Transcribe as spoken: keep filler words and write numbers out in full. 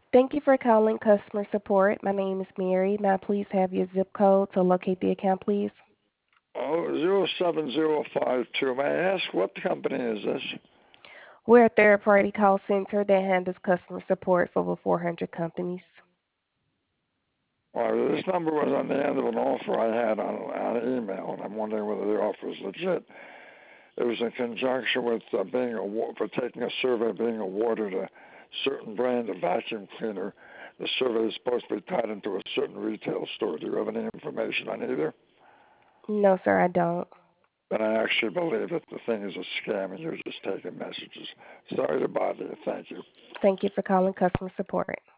Thank you for calling customer support. My name is Mary. May I please have your zip code to locate the account, please? Oh, zero seven zero five two. May I ask what company is this? We're a third-party call center that handles customer support for over four hundred companies. Well, this number was on the end of an offer I had on, on email, and I'm wondering whether the offer is legit. It was in conjunction with uh, being award, for taking a survey being awarded a certain brand of vacuum cleaner. The survey is supposed to be tied into a certain retail store. Do you have any information on either? No, sir, I don't. Then I actually believe that the thing is a scam and you're just taking messages. Sorry to bother you. Thank you. Thank you for calling customer support.